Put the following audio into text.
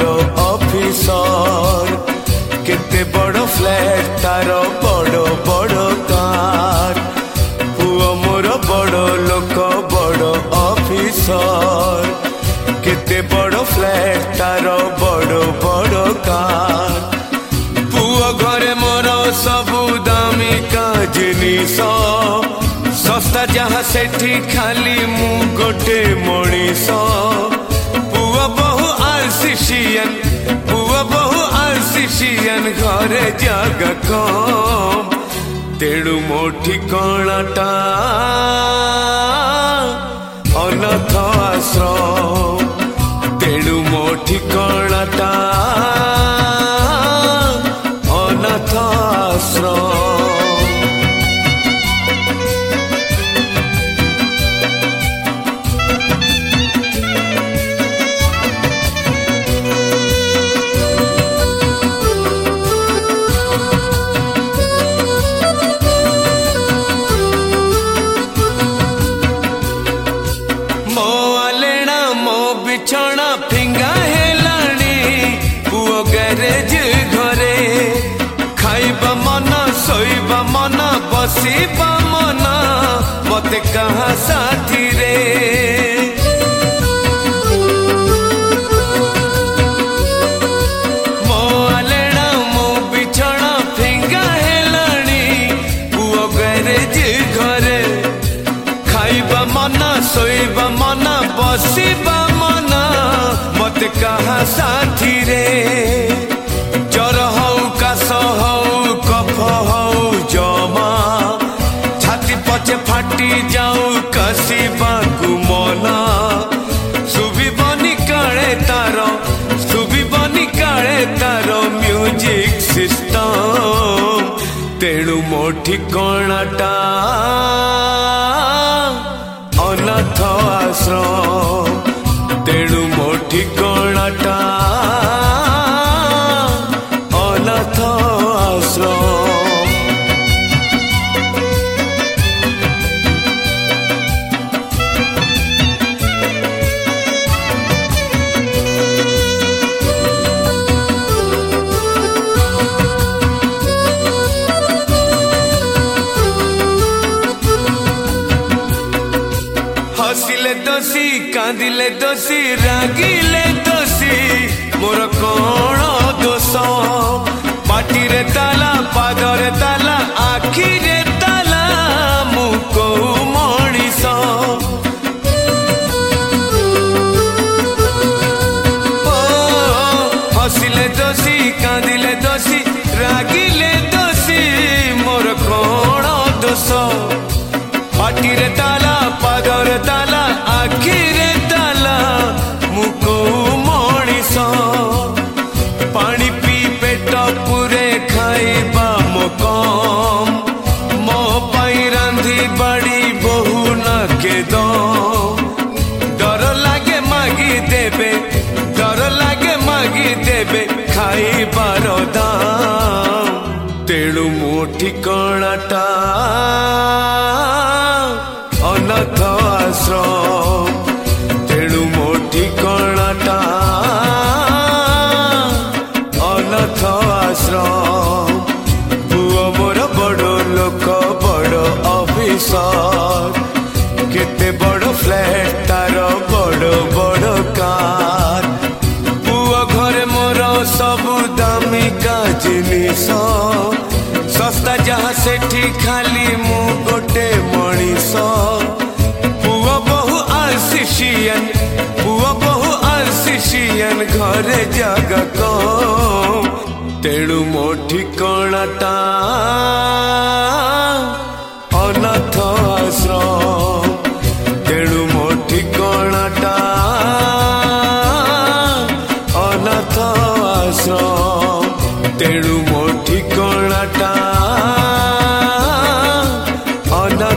बड़ ऑफिसर केते बड़ फ्लैट तार बड़ बड़ कार पुओ मोर बड़ लोक बड़ ऑफिसर केते बड़ फ्लैट तार बड़ बड़ कार पुओ घरे मोर सबु दामिका जिनिस सस्ता जहाँ सेठी खाली मु गोटे मनीष पुओ बहु आरसीसीएन पुओ बहु आरसीसीएन घरे जगह कम तेणु मो ठिकानाटा अनाथ आश्रम तेणु मो ठिकानाटा अनाथ आश्रम। बिछौना फिंगा हेलानी पुओ गैरेज घरे खाइबा मन सोइबा मन बसिबा मन मते कहा साथी रे मो आलेना मो बिछौना फिंगा हेलानी पुओ गैरेज घरे खाइबा मन सोइबा मन बसिबा मत कहा साथी रे जर हऊ काश हऊ कफ हऊ जमा छाती पचे फाटी जाऊ कसिबाकु मना सुबिबनी काले तार म्यूजिक सिस्टम तेणु मो ठिकानाटा अनाथ आश्रम तेणु मो ठिकानाटा अनाथ आश्रम। हसिले दोषी कांदिले दोषी रागिले दोषी मोर कौन दोष पाटी रे ताला पादरे ताला आखि रे ताला मु को मनीष हसिले दोषी कांदिले दोषी रागिले दोषी मोर कौन दोष पाटी रे ताला पादरे ताला आखि रे ताला मुको मनीष पानी पी पेट पुरे खाइबा मो कम मो पाई रांधी बाड़ी बहु न के डर लागे मागी देबे खाइबार दाम तेणु मो ठिकानाटा अनाथ आश्रम तेणु मो ठिकानाटा अनाथ आश्रम पुओ मोर बड़ लोक बड़ ऑफिसर केते बड़ फ्लैट तार बड़ बड़ कार पुओ घरे मोर सबु दामिका जिनिस सस्ता जहाँ सेठी खाली मु गोटे मनीष पुओ बहु आरसीसीएन घरे जगह कम तेणु मो ठिकानाटा अनाथ आश्रम तेणु मो ठिकानाटा अनाथ आश्रम तेणु मो ठिकानाटा अनाथ